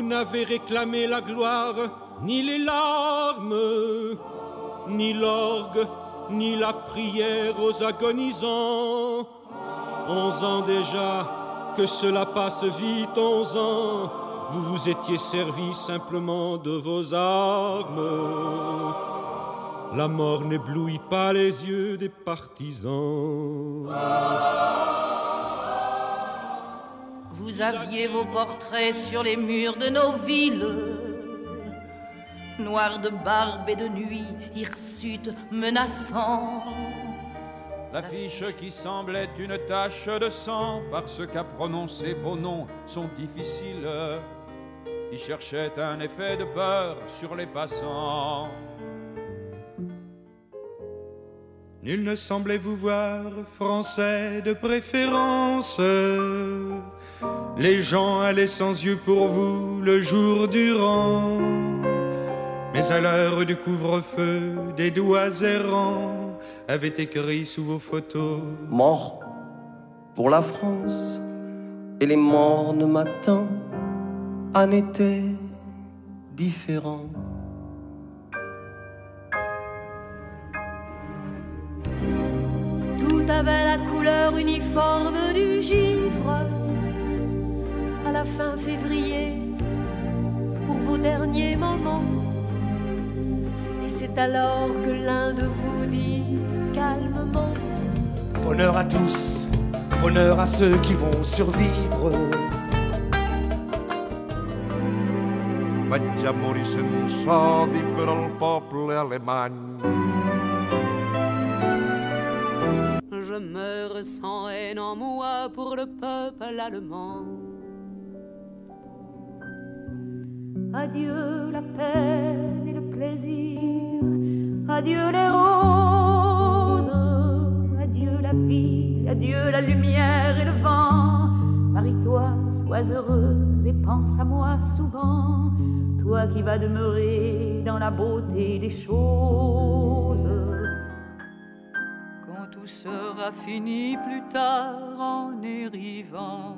n'avez réclamé la gloire, ni les larmes, ni l'orgue, ni la prière aux agonisants. 11 ans déjà, que cela passe vite, 11 ans, vous vous étiez servi simplement de vos armes. La mort n'éblouit pas les yeux des partisans. Vous aviez vos portraits sur les murs de nos villes, noirs de barbe et de nuit, hirsutes menaçants. L'affiche qui semblait une tache de sang, parce qu'à prononcer vos noms sont difficiles, y cherchait un effet de peur sur les passants. Nul ne semblait vous voir français de préférence. Les gens allaient sans yeux pour vous le jour durant. Mais à l'heure du couvre-feu, des doigts errants avaient écrit sous vos photos: mort pour la France. Et les mornes matins en étaient différents. Tout avait la couleur uniforme du givre. À la fin février, pour vos derniers moments. Et c'est alors que l'un de vous dit calmement: bonheur à tous, bonheur à ceux qui vont survivre. Vaig a morir sense odi per al poble alemany. Je meurs sans haine en moi pour le peuple allemand. Adieu la peine et le plaisir, adieu les roses, adieu la vie, adieu la lumière et le vent. Marie-toi, sois heureuse et pense à moi souvent, toi qui vas demeurer dans la beauté des choses. Quand tout sera fini plus tard en dérivant.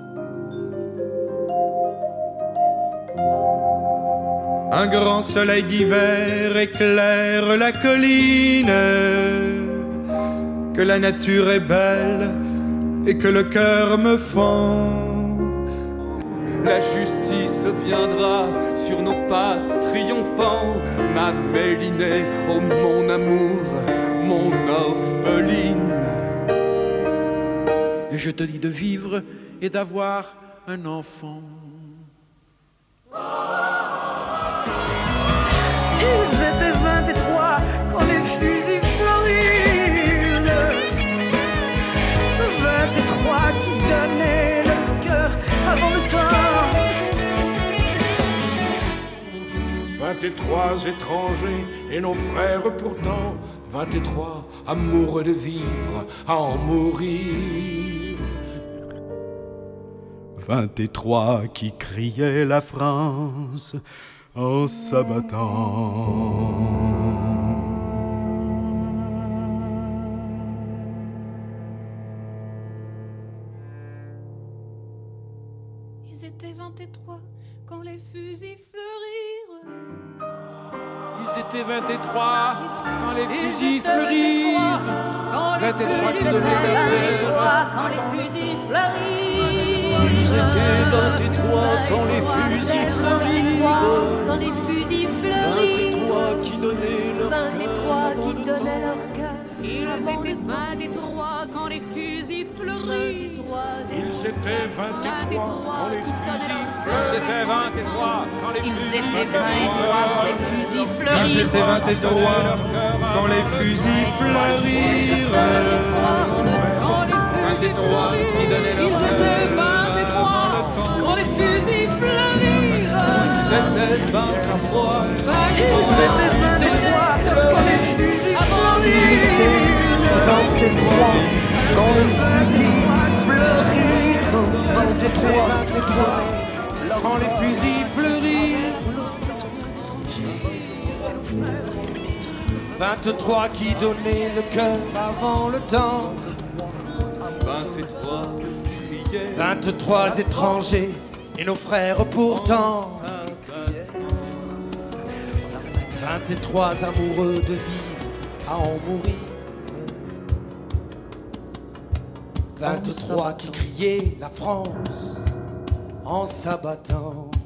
Un grand soleil d'hiver éclaire la colline, que la nature est belle et que le cœur me fend. La justice viendra sur nos pas triomphants. Ma Mélinée, oh mon amour, mon orpheline. Et je te dis de vivre et d'avoir un enfant. Ils étaient 23 quand les fusils fleurirent. 23 qui donnaient leur cœur avant le temps. 23 étrangers et nos frères pourtant. 23 amoureux de vivre, à en mourir. 23 qui criaient la France en s'abattant. Ils étaient 23 quand les fusils fleurirent. Ils étaient 23 quand les fusils fleurirent. 23 qui donnaient leur cœur. Quand les fusils fleurirent. Ils étaient 23 quand les fusils fleurirent. Quand les fusils fleurirent. 23 qui donnaient leur cœur. 23 qui donnaient leur cœur. Ils étaient 23 quand les fusils fleurirent. Ils étaient 23 quand les fusils Ils étaient 23 quand les Ils fusils étaient 23 quand les fusils Quand j'étais fleurirent. 23, quand les fusils fleurirent. 23 qui donnaient leur Ils étaient 23 quand les fusils fleurirent. Ils étaient 23 Ils étaient 23 quand les fusils fleurirent. 23 quand le fusil fleurit. 23 quand les fusils fleurirent. 23 qui donnaient le cœur avant le temps. 23 criaient. 23 étrangers Et nos frères pourtant, 23 amoureux de vivre à en mourir. 23 qui criaient la France en s'abattant.